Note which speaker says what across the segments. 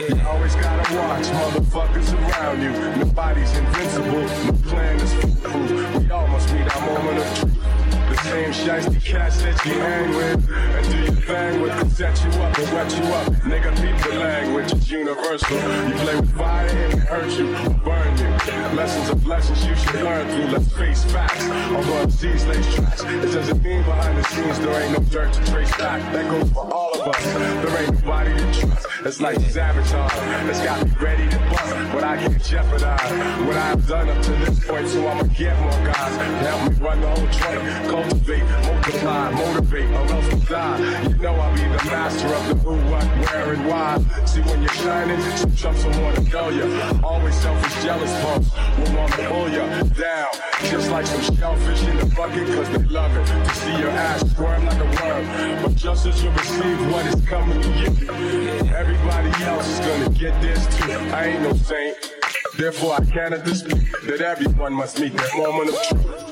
Speaker 1: You always gotta watch motherfuckers around you. Nobody's invincible, no plan is foolproof. We all must meet our moment of truth. The same shiesty cats that you hang with and do your thing with can set you up and wet you up. Nigga, peep the language, it's universal. You play with fire, it can hurt you or burn you. Lessons of lessons you should learn through. Let's face facts. Although MCs lace tracks, it doesn't mean behind the scenes there ain't no dirt to trace back. That goes for all of us. There ain't nobody to trust. It's like sabotage. It's got me ready to bust, but I can't jeopardize what I've done up to this point. So I'ma get more guys to help me run the whole joint. Cultivate, multiply, motivate, or else we'll die. You know I'll be the master of the who, what, where, and why. See when you're shining, some chumps will want to know you. Always selfish, jealous punks will want to pull you down. Just like some shellfish in the bucket, cause they love it. To see your ass squirm like a worm. But just as you receive what is coming to you, everybody else is gonna get this too. I ain't no saint, therefore I cannot dispute that everyone must meet their moment of truth.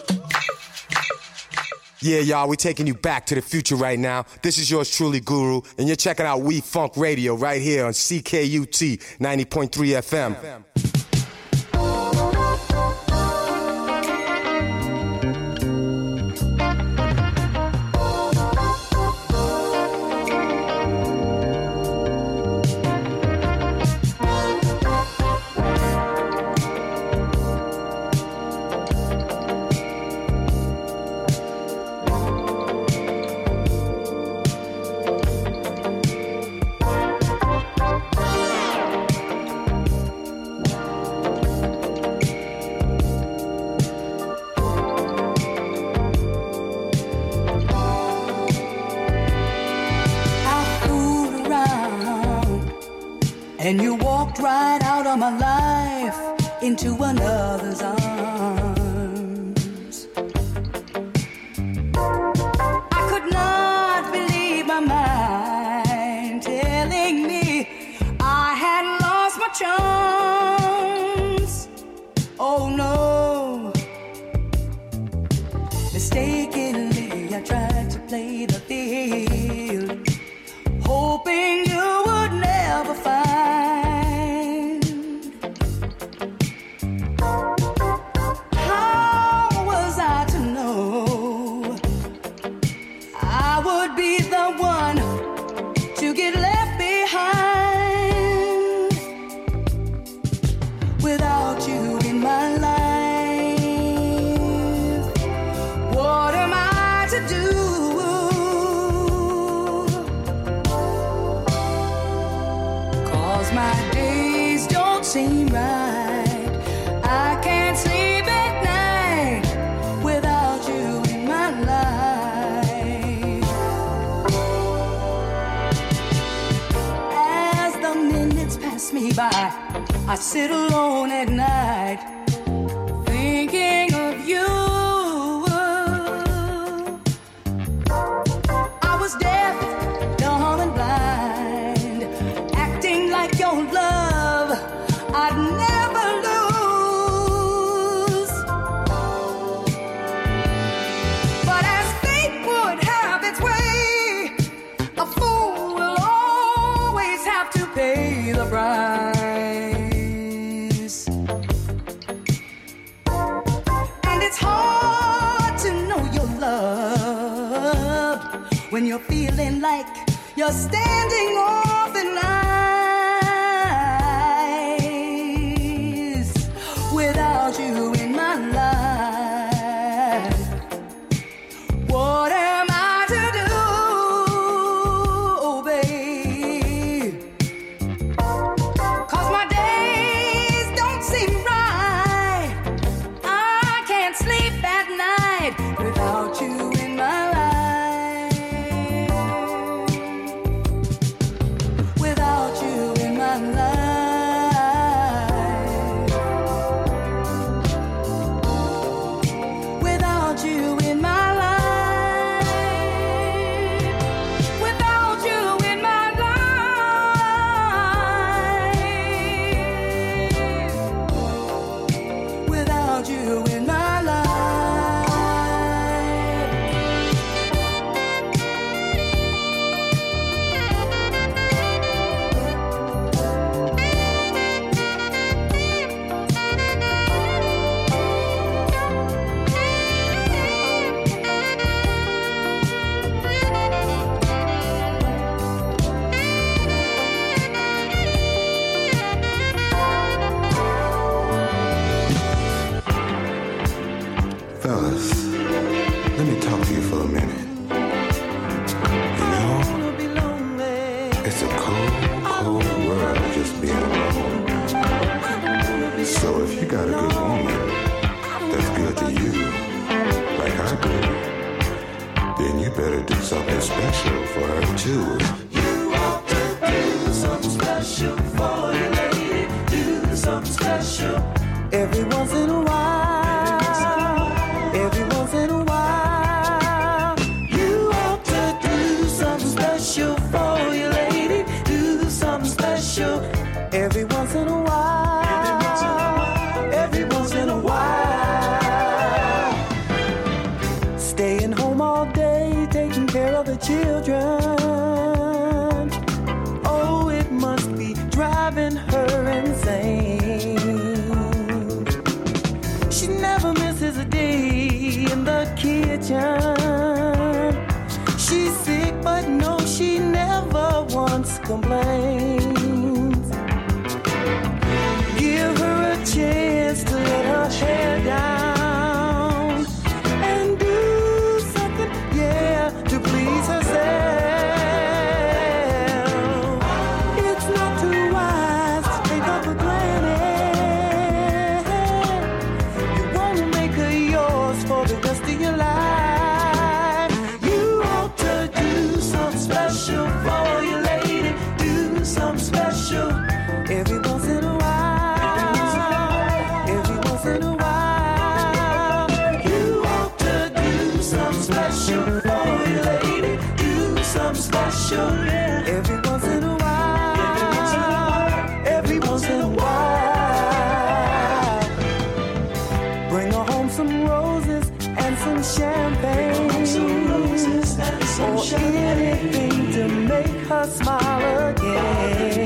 Speaker 2: Yeah, y'all, we're taking you back to the future right now. This is yours truly, Guru, and you're checking out We Funk Radio right here on CKUT 90.3 FM.
Speaker 3: And you walked right out of my life into another's arms. I could not believe my mind telling me I had lost my charms. Oh no. Mistakenly I tried to play the field, hoping you would never find. Seem right. I can't sleep at night without you in my life. As the minutes pass me by, I sit alone at night thinking of you. I was deaf, dumb and blind, acting like your love I'd never lose. But as fate would have its way, a fool will always have to pay the price. And it's hard to know you're loved when you're feeling like you're standing off in line. You in my life, what am I to do, oh babe? 'Cause my days don't seem right. I can't sleep at night without you in my life. Without
Speaker 4: special for her too.
Speaker 5: You ought to do something special for your lady. Do something special. Every once in a while. Every once in a while. You ought to do something special for your lady. Do something special. Every once in a while. Every once in a while. Staying home all day, taking care of the children. Oh, it must be driving her insane. She never misses a day in the kitchen. She's sick, but no, she never once complains. Give her a chance to let her hair down and do something, yeah, to please herself. It's not too wise to take her for granted. You wanna make her yours for the rest of your life. You ought to do something special for your lady. Do something special every once in a while. Every once in a while. You ought to do something special for your lady. Do something special every once in a while. Every once in a while. Bring her home some roses and some champagne. Or anything to make her smile again.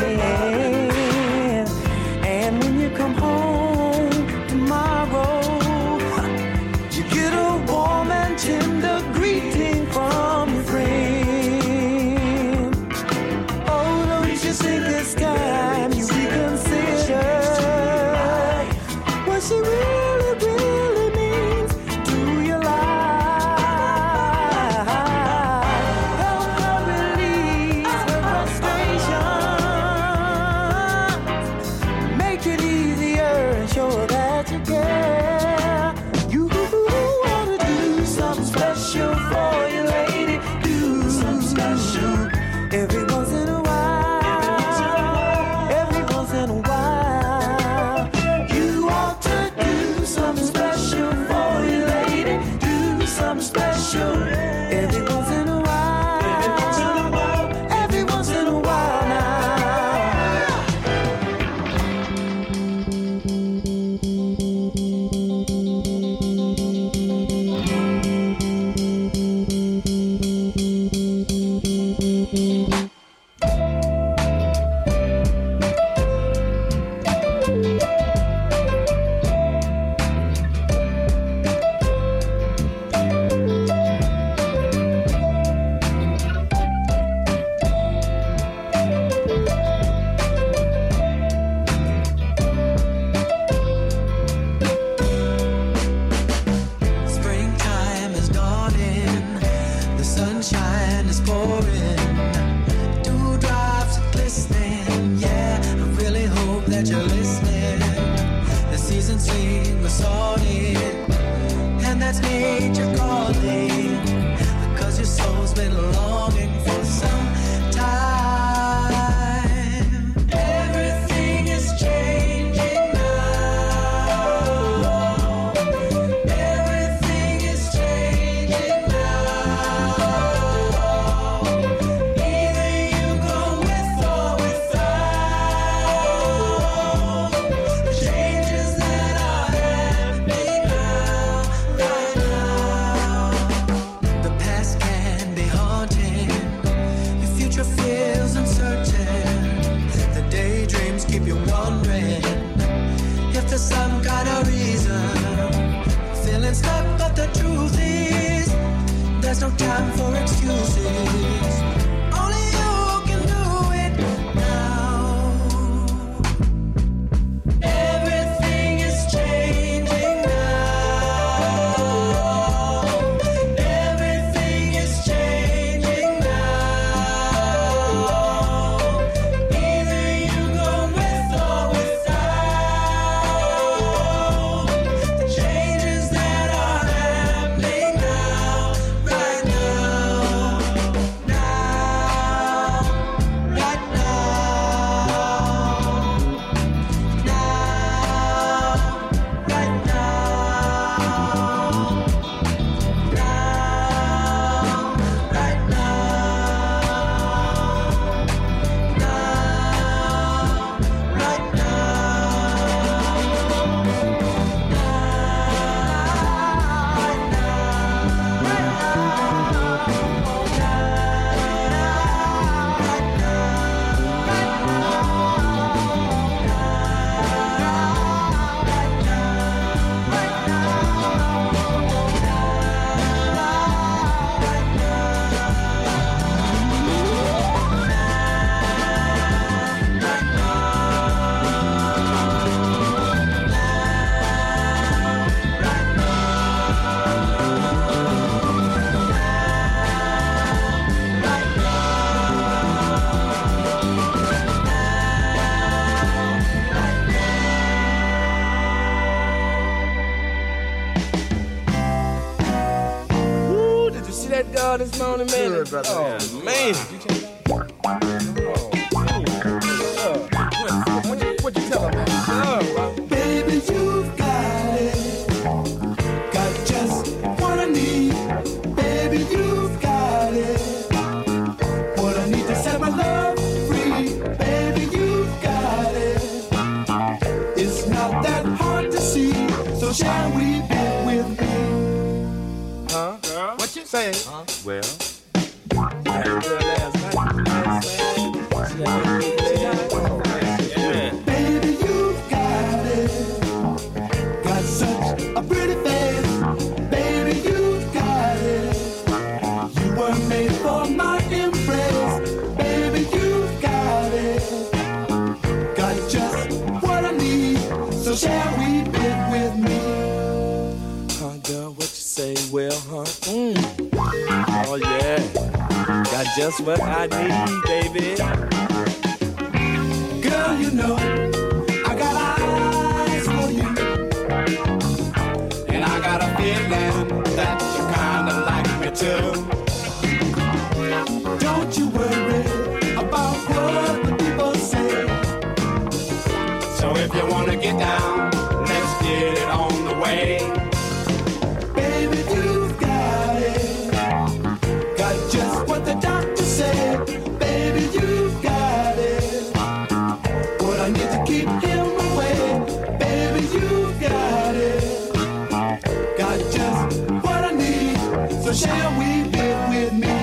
Speaker 5: And when you come home tomorrow, you get a warm and tender greeting from your friend. Oh, don't you think it's time you reconsider what she really, really means to your life? Help her release her frustration. Make it easier and show her that you care. You ought to do something special for your lady. Do something special every once in a while. Every once in a while. You ought to do something special for your lady. Do something special every once in a while. Every once in a while now. Springtime is dawning, the sunshine is pouring, dewdrops are glistening. Yeah, I really hope that you're listening. The season sing a sonnet, and that's nature calling, because your soul's been longing for some time. Everything is changing now. Everything is changing now. Either you go with or without the changes that are happening now, right now. The past can be haunting. Your future feels uncertain. The daydreams keep you wondering if there's some kind of reason. Feeling stuck, but the truth is there's no time for excuses. Only you can do it now. Everything is changing now. Everything is changing now. Either you go with or without the changes that are happening now, right now.
Speaker 6: y'all this morning, man?
Speaker 7: Good, brother.
Speaker 6: Oh, man.
Speaker 7: What you tell him, man?
Speaker 5: Baby, you've got it. Got just what I need. Baby, you've got it. What I need to set my love free. Baby, you've got it. It's not that hard to see. So shall we be with me?
Speaker 6: Huh? Girl?
Speaker 7: What you say?
Speaker 6: Huh? Well, I had a girl last night.
Speaker 5: Baby, you've got it. Got such a pretty face. Baby, you've got it. You were made for my embrace. Baby, you've got it. Got just what I need. So shall we get with me?
Speaker 6: Huh, girl, what you say? Well, huh? Oh, yeah. Got just what I need, baby.
Speaker 5: Girl, you know, I got eyes for you. And I got a feeling that you kinda like me too. Don't you worry about what the people say. So if you wanna get down, let's get it on the way. Baby, you've got it. Got just what the doctor said. Baby, you've got it. What I need to keep him away. Baby, you've got it. Got just what I need. So shall we get with me?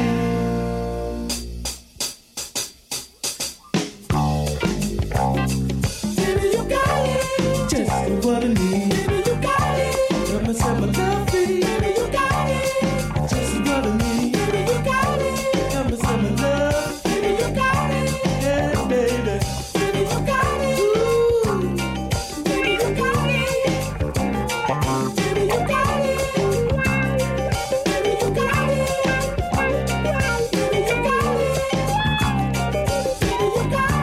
Speaker 5: Baby, you got it. Just what I need. Baby, you got it. Let me set my love free. Baby, you got it. Just what I need. Baby, you got it. Let me set my love. Baby, you got it. Yeah, baby. Baby, you got it. Ooh. Baby, you got it. Baby, you got it. Baby, you got it. Baby, you got it. Baby, you got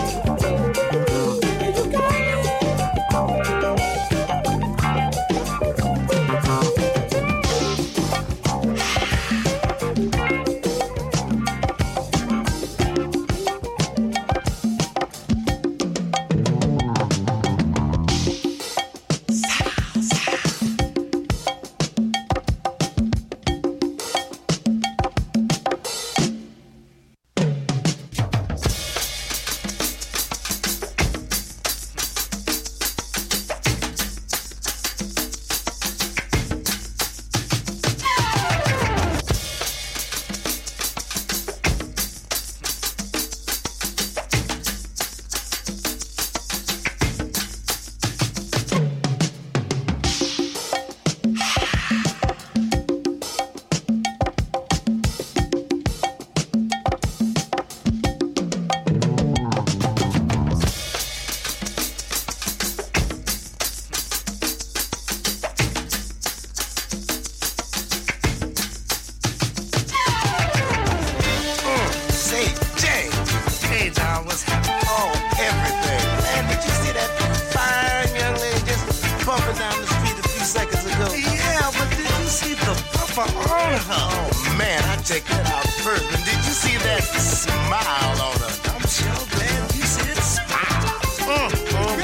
Speaker 8: Oh man, I checked that out first. And did you see that smile on her? I'm so glad you said smile.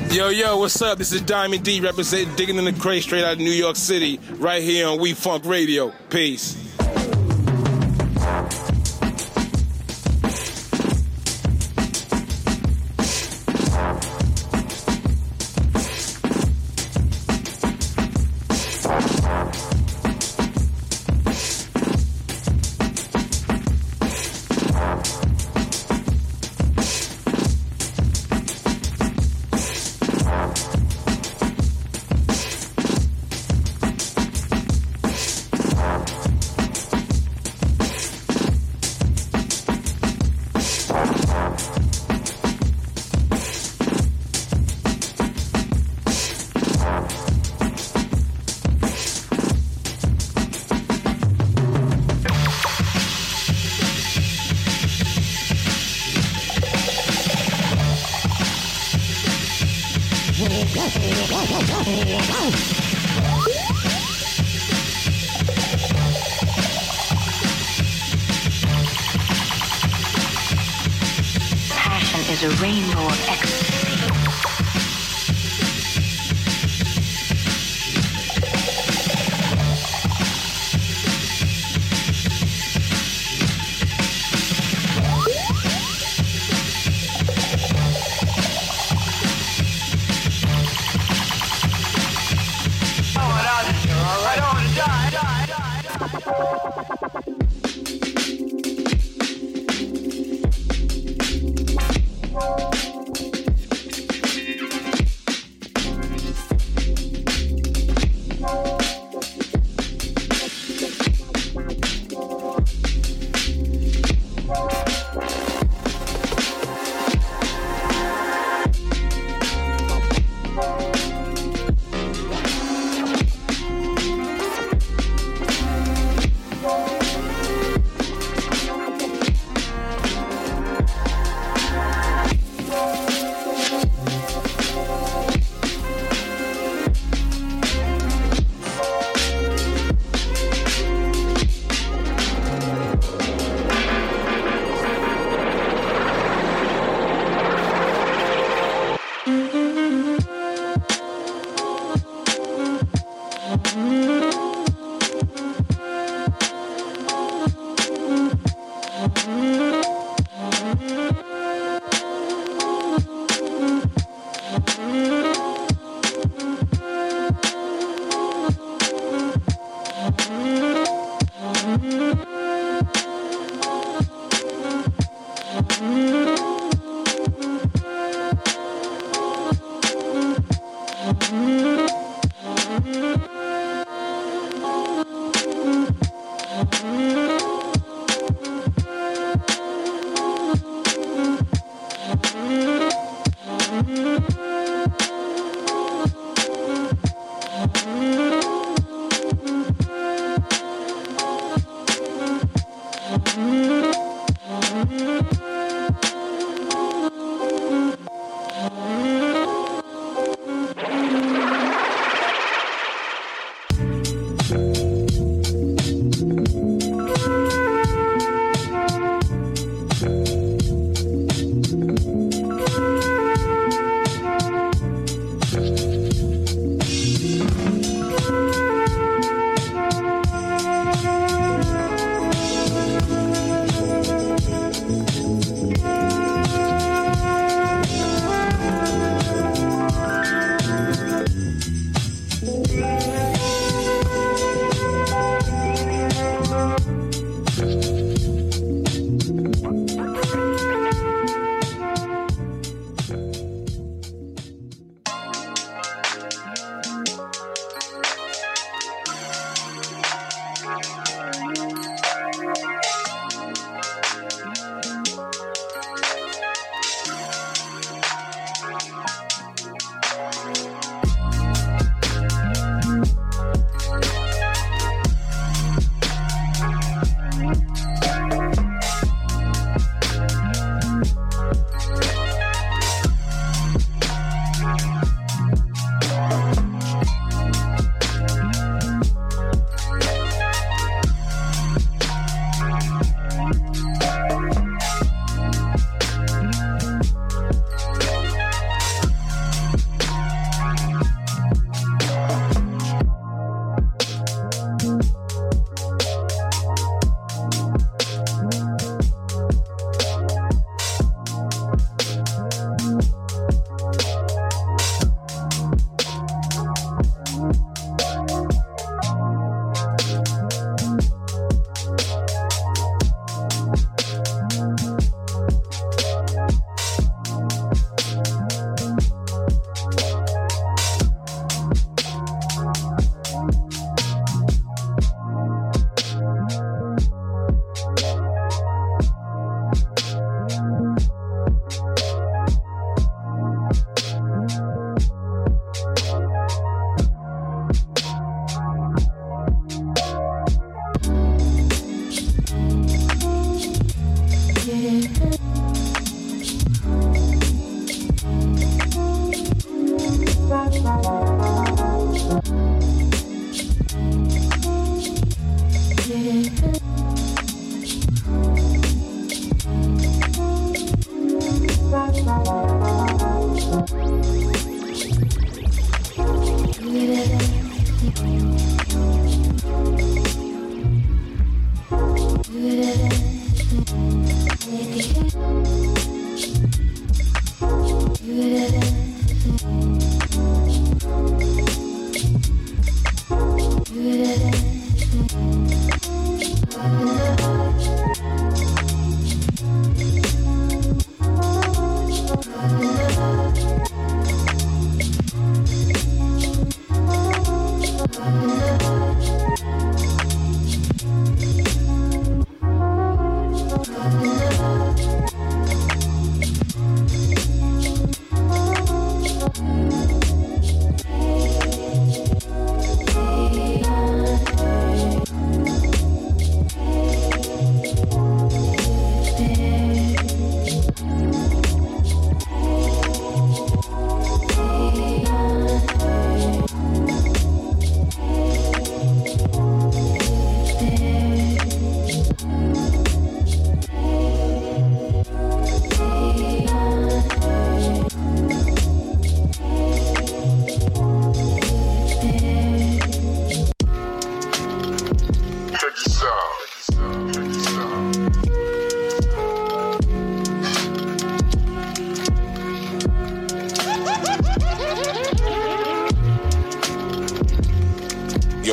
Speaker 9: Yo, what's up? This is Diamond D representing Digging in the Crate straight out of New York City, right here on We Funk Radio. Peace.
Speaker 10: Passion is a rainbow of ecstasy.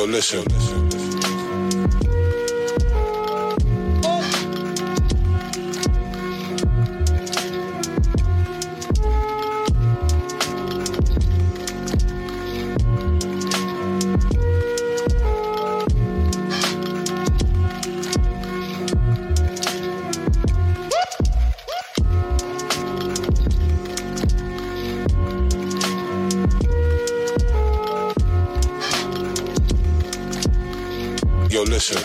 Speaker 9: listen. Yo, listen.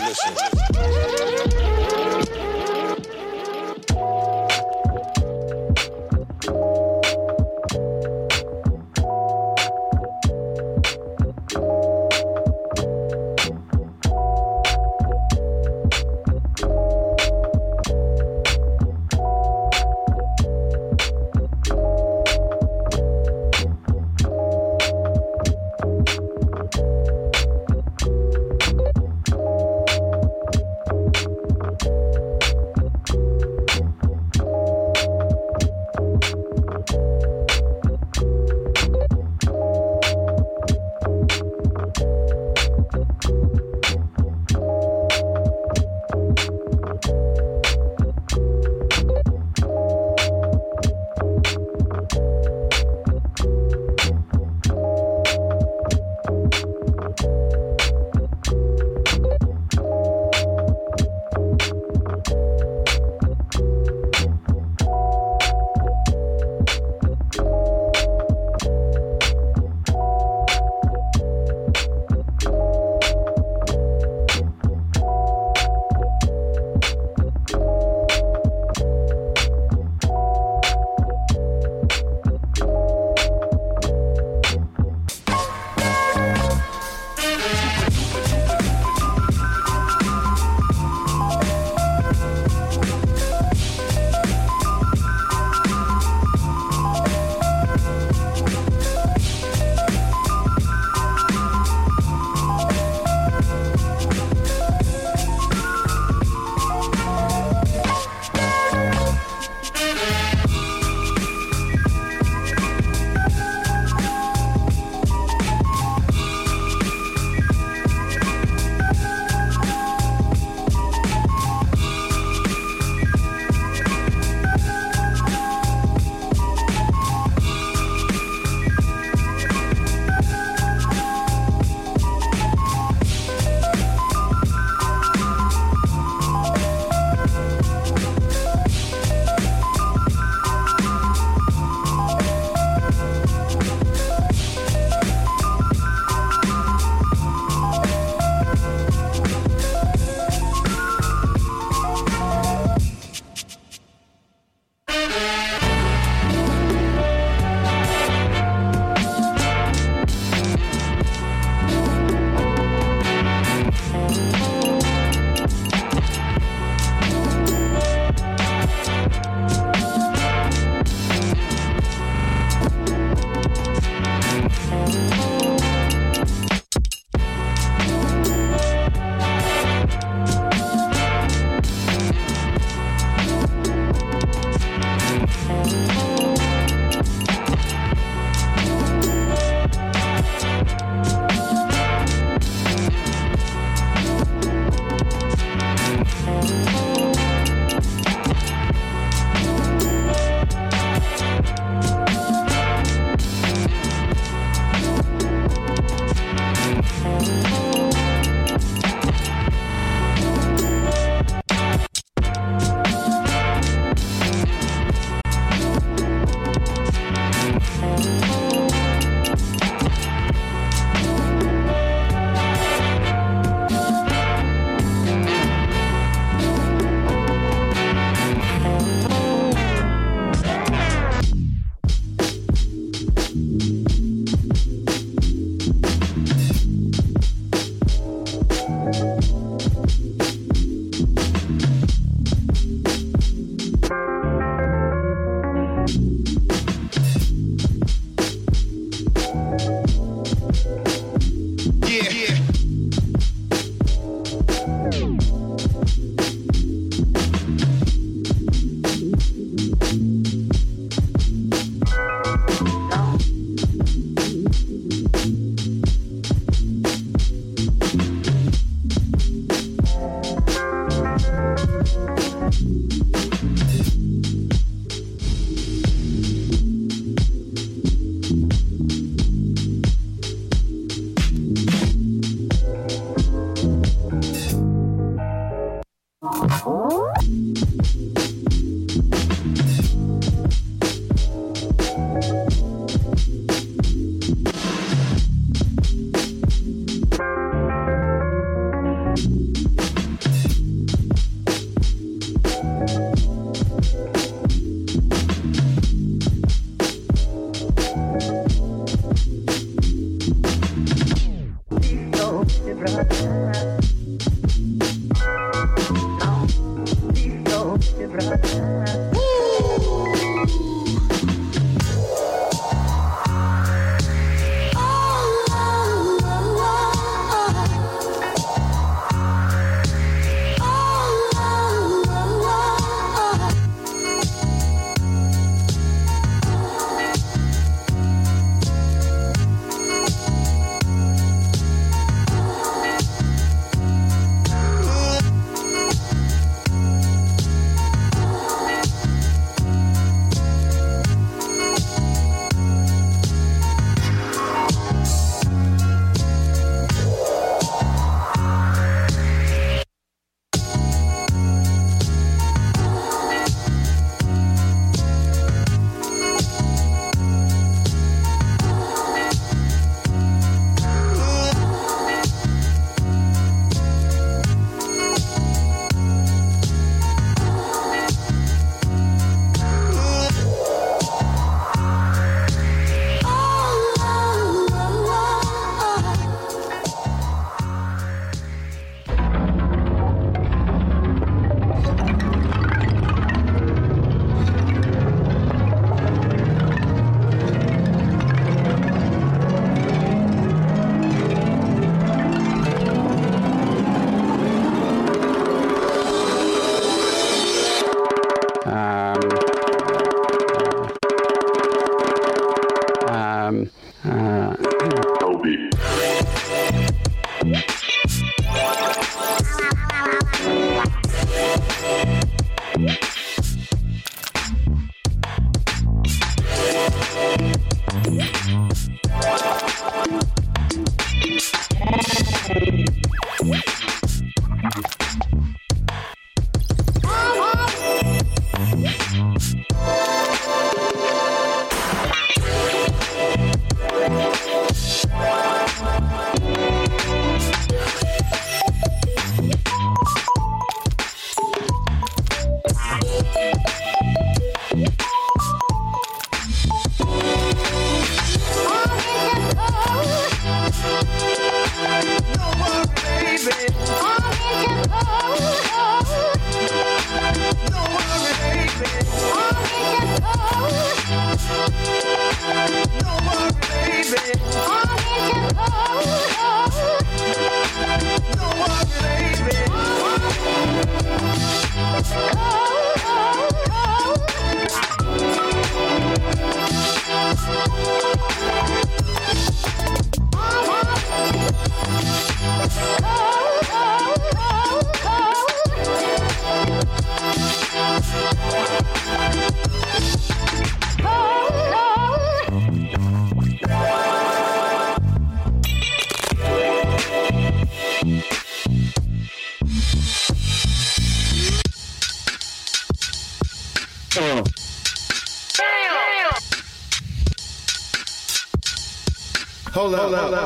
Speaker 7: Hold up.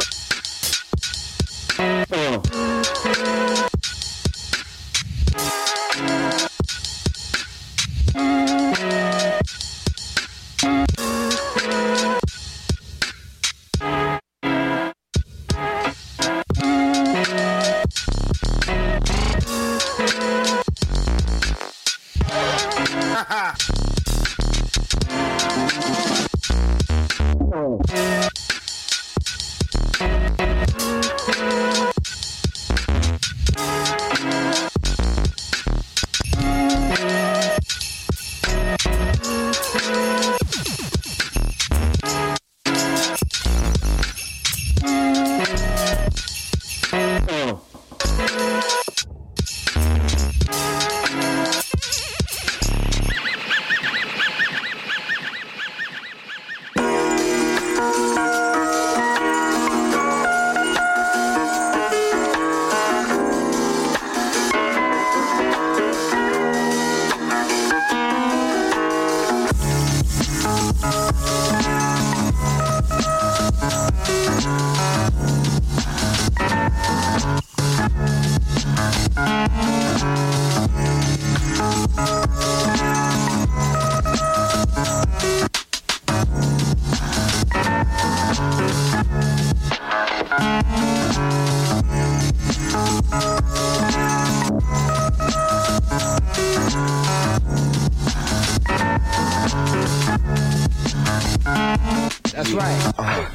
Speaker 7: That's right.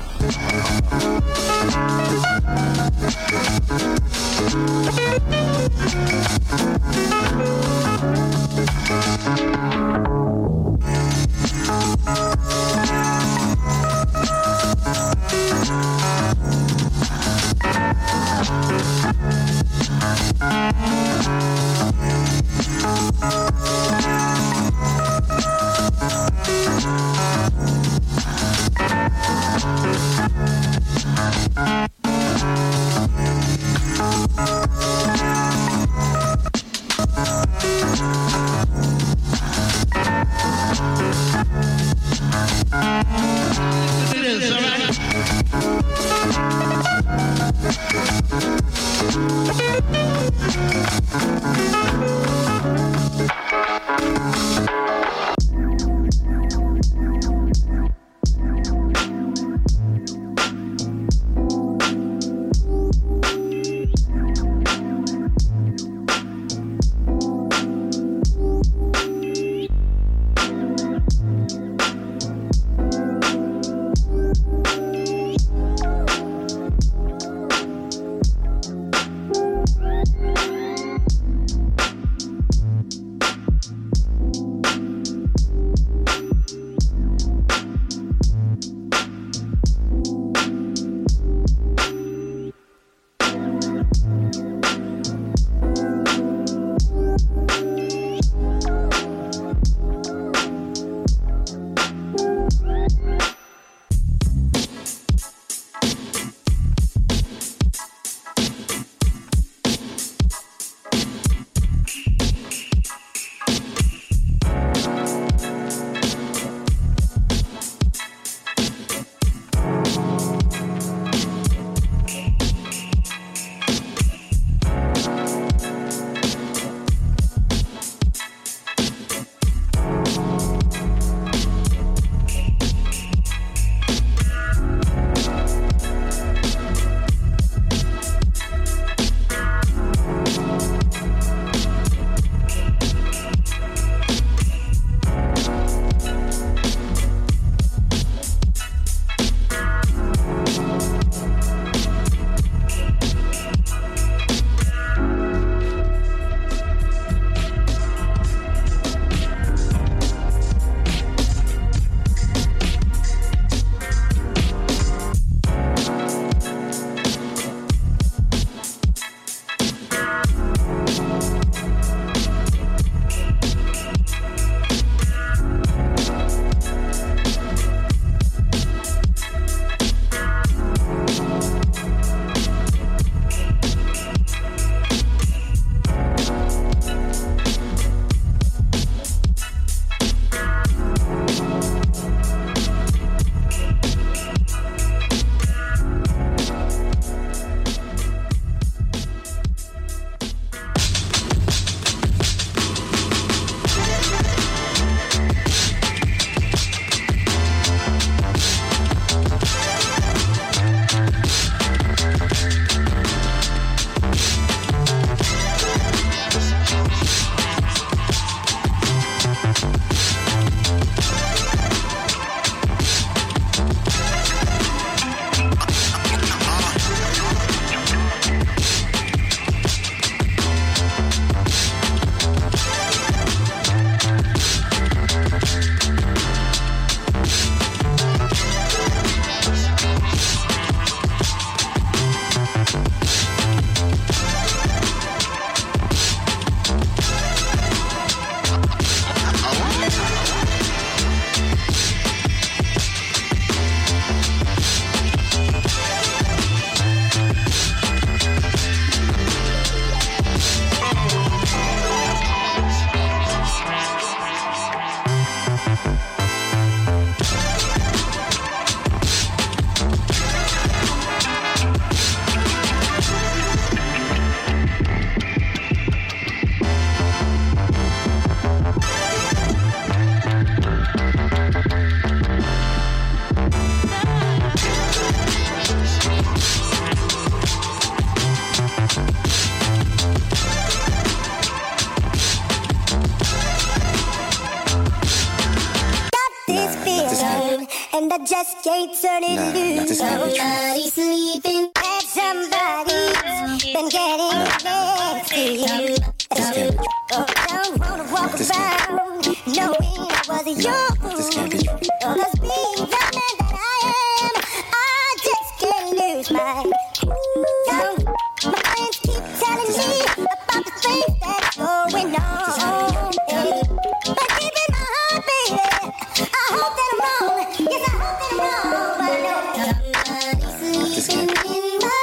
Speaker 11: and I just can't turn it loose. Somebody's sleeping and somebody's been getting next to you. Don't wanna walk around knowing I was yours. Cause being the man that I am, I just can't lose my cool. My friends keep telling me about the things that's going on. But deep in my heart, baby, I hope that I'm wrong. Yes, I hope that I'm wrong. But I know somebody's sleeping in my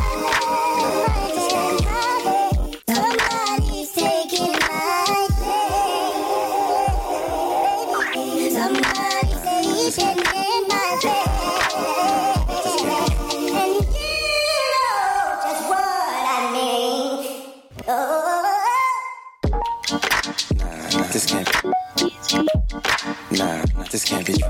Speaker 11: mind. Somebody's taking my place. Somebody's sleeping in my bed. And you know just what I mean.
Speaker 12: This can't be. Nah, this can't be.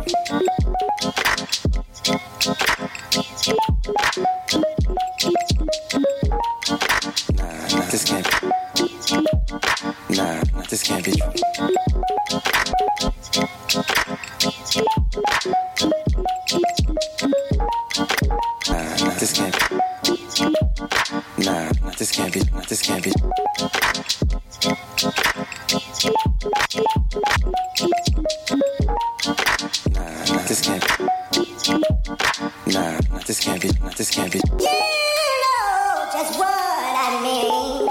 Speaker 12: Nah, this can't be. Nah, this can't be. Nah, this can't be. Nah, this can't be. This can't be. This can't be. Nah, this can't be. This can't be.
Speaker 11: You know just what I mean.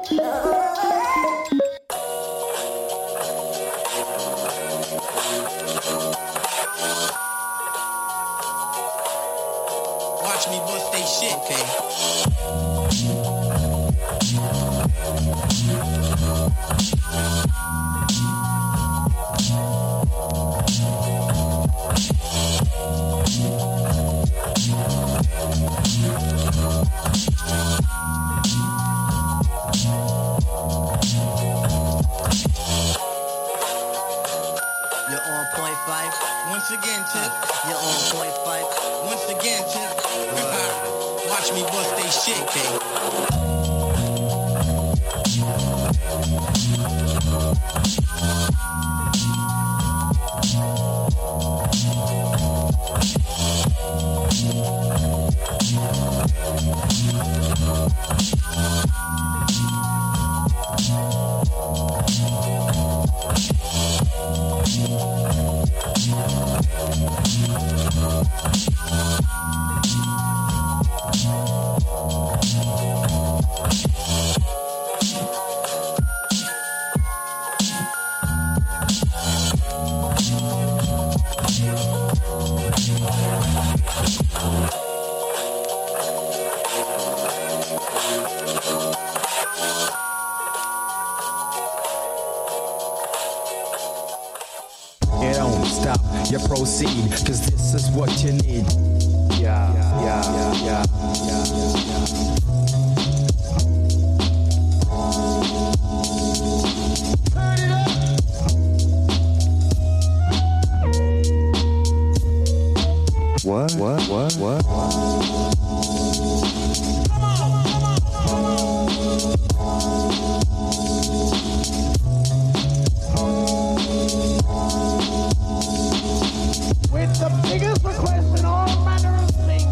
Speaker 13: Watch me bust they shit, okay?
Speaker 14: You're on point five.
Speaker 13: Once again, Tip.
Speaker 14: You're on point five.
Speaker 13: Once again, Tip. Watch me bust they shit, okay?
Speaker 15: It don't stop, you proceed, cause this is what you need. Yeah.
Speaker 4: What?
Speaker 5: With the biggest request in all manner of things.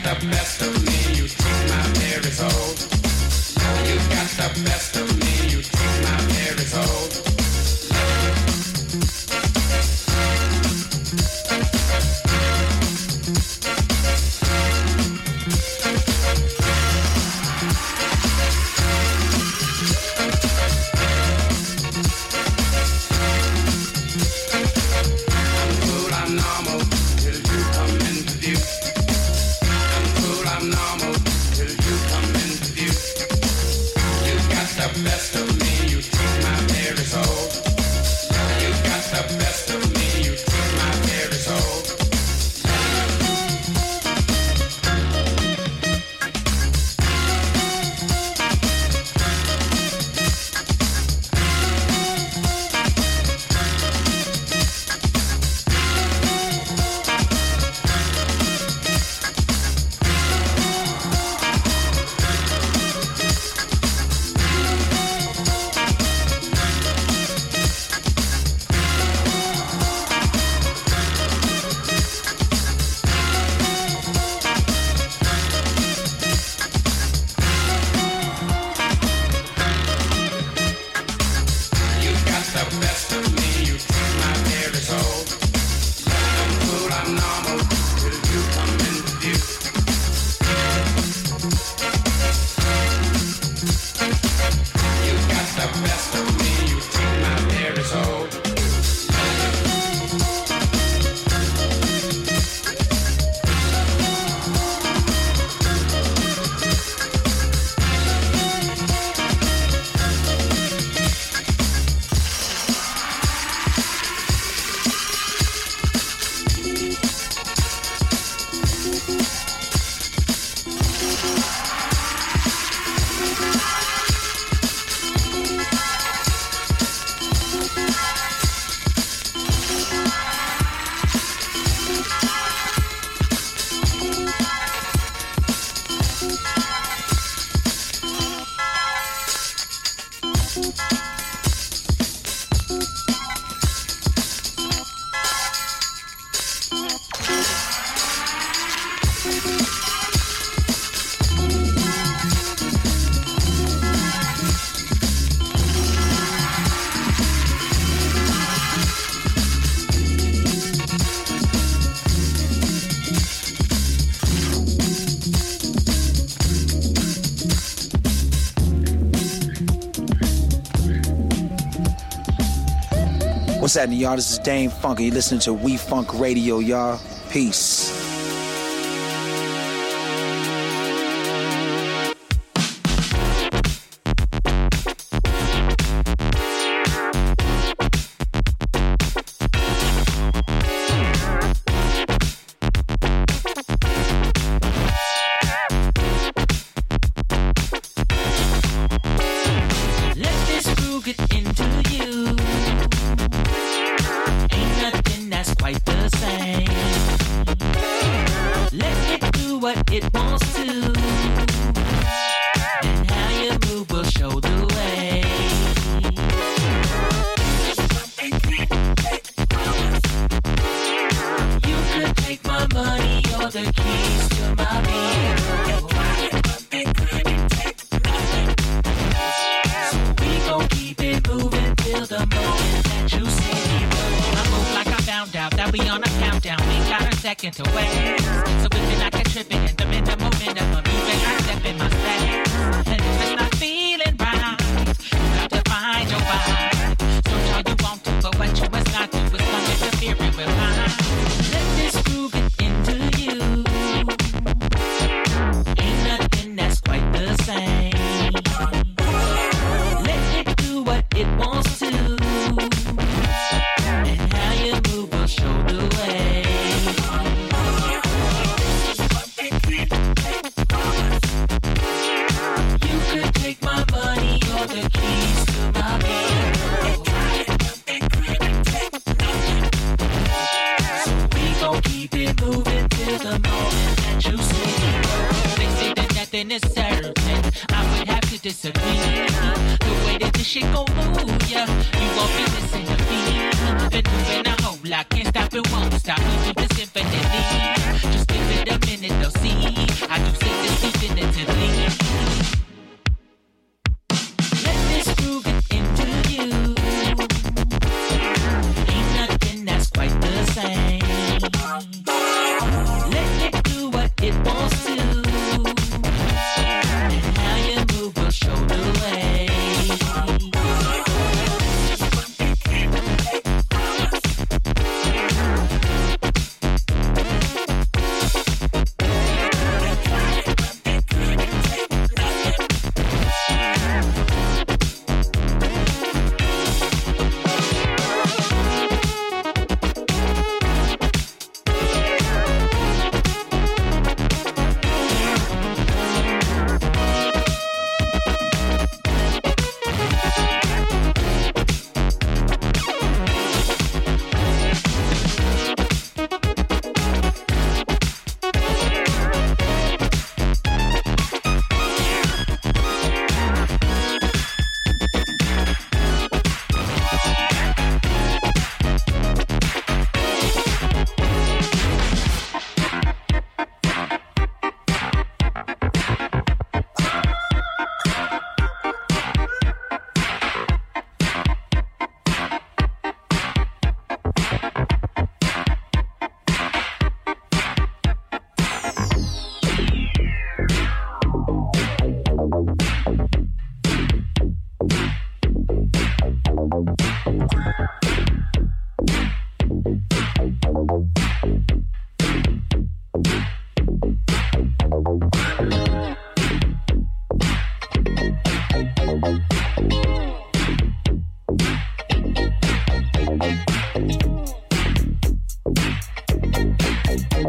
Speaker 16: the best of me, you take my very soul. You got the best of me, you take my very soul. Best of me, you take my very soul. You got the best of me, you take my very soul.
Speaker 17: What's happening, y'all? This is Dame Funk, and you're listening to We Funk Radio, y'all. Peace.
Speaker 18: I can't stop it, won't stop. We do this infinitely. Just give it a minute, they'll see.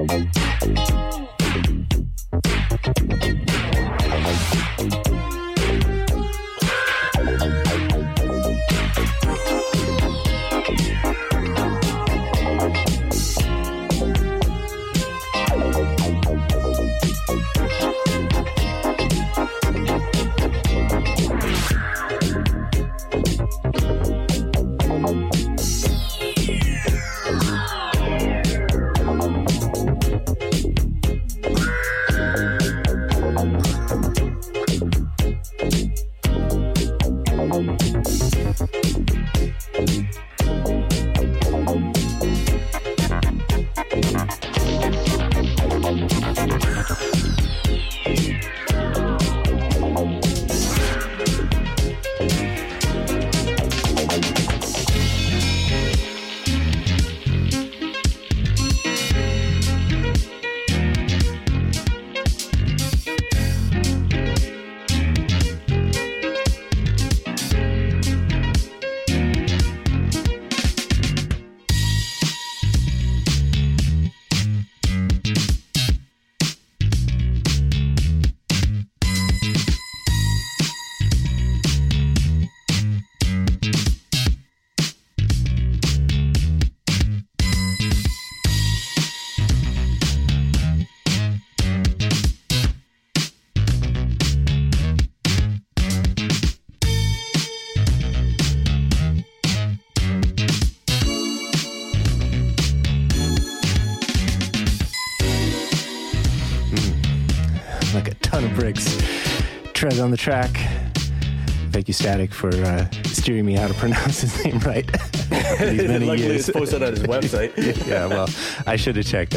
Speaker 18: Trez on the track. Thank you, Static, for steering me how to pronounce his name right.
Speaker 19: Luckily, it's posted on his website.
Speaker 18: Yeah, well, I should have checked.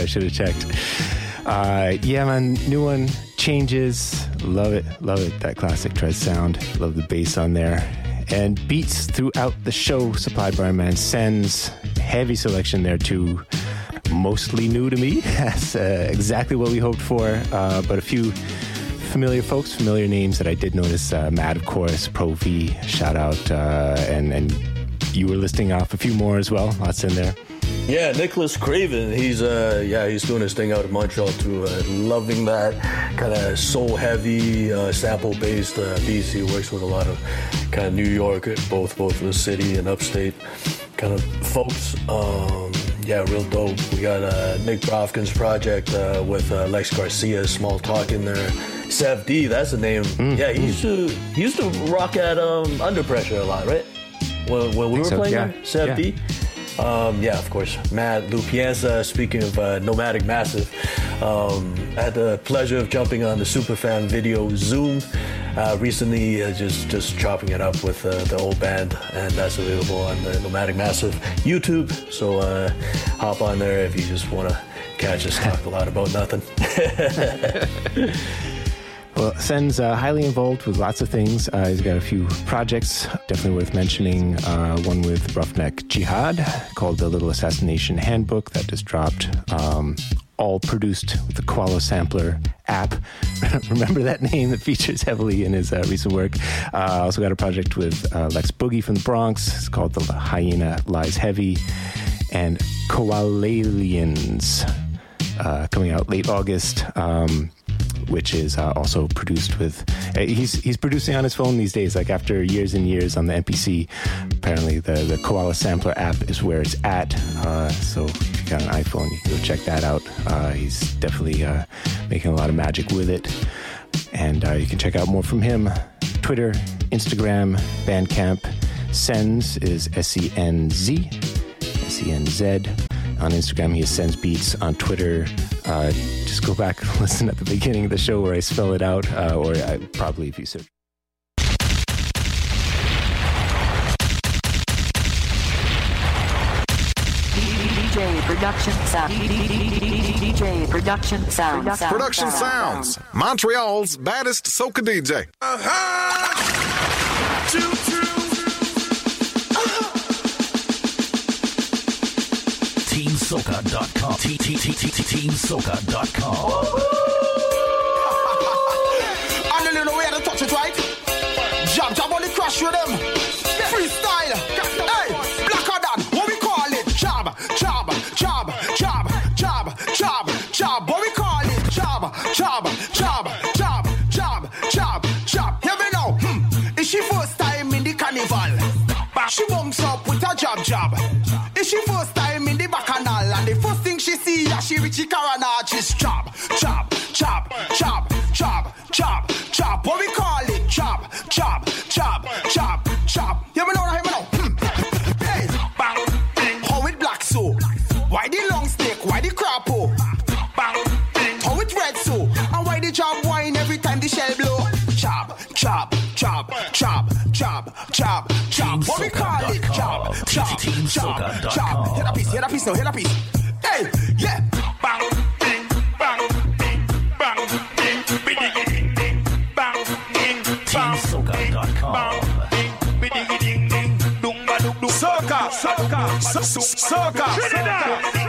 Speaker 18: Yeah, man, new one, Changes. Love it. That classic Trez sound. Love the bass on there. And beats throughout the show supplied by our man Sens. Heavy selection there, too. Mostly new to me. That's exactly what we hoped for. But a few familiar folks, familiar names that I did notice. Matt, of course, Pro V, shout out, and you were listing off a few more as well. Lots in there.
Speaker 19: Yeah, Nicholas Craven. He's doing his thing out in Montreal too. Loving that kind of soul heavy, sample based beats. He works with a lot of kind of New York, both the city and upstate kind of folks. Real dope. We got Nick Brofkin's project with Lex Garcia, Small Talk in there. Sev D, that's the name. Yeah, he used to rock at Under Pressure a lot, right? When we were playing there, Sev D. Of course, Matt Lupienza. Speaking of Nomadic Massive, I had the pleasure of jumping on the Superfan video Zoom recently, just chopping it up with the old band, and that's available on the Nomadic Massive YouTube. So hop on there if you just want to catch us talk a lot about nothing.
Speaker 18: Well, Sen's highly involved with lots of things. He's got a few projects, definitely worth mentioning. One with Roughneck Jihad called The Little Assassination Handbook that just dropped. All produced with the Koala Sampler app. Remember that name that features heavily in his recent work. Also got a project with Lex Boogie from the Bronx. It's called The Hyena Lies Heavy. And Koalalians coming out late August. Which is also produced with... he's producing on his phone these days, like after years and years on the MPC. Apparently the Koala Sampler app is where it's at. So if you got an iPhone, you can go check that out. He's definitely making a lot of magic with it. And you can check out more from him. Twitter, Instagram, Bandcamp. Senz is S-E-N-Z. S-E-N-Z. On Instagram, he has Senz Beats. On Twitter, just go back and listen at the beginning of the show where I spell it out, or probably if you search.
Speaker 10: DJ Production Sound. DJ Production Sound.
Speaker 20: Production Sounds. Montreal's baddest soca DJ.
Speaker 21: TeamSoca.com. TeamSoca.com.
Speaker 22: And then you know we had to touch it, right? Jab on the crash with them. Freestyle. Hey, blacker than what we call it. Jab. job, but we call it job, job, job, job, job, job, job. Hear me now. Is she first time in the carnival? She bumps up with a job, job. Is she first time in the bacchanal? And the first thing she see as she reach the Caranage is job, job, job, job, job, job, job. What we call it? Job, job, job, job, job. Hear me now, hear me now. Hey, bang, how it black so? Why the long snake? Why the crapo? Bang, how it red so? And why the job wine every time the shell blow? Job, job, job, job, job, job, job. What we call it? Job, job, job, job. Hear that piece, hear that piece now, hear that piece. Hey, yeah. Bang, ding, bang, ding, bang, ding, biddy, ding, ding, bang, ding, bang, bang, ding, biddy, ding, ding, ding, ding, soca, soca, soca, soca.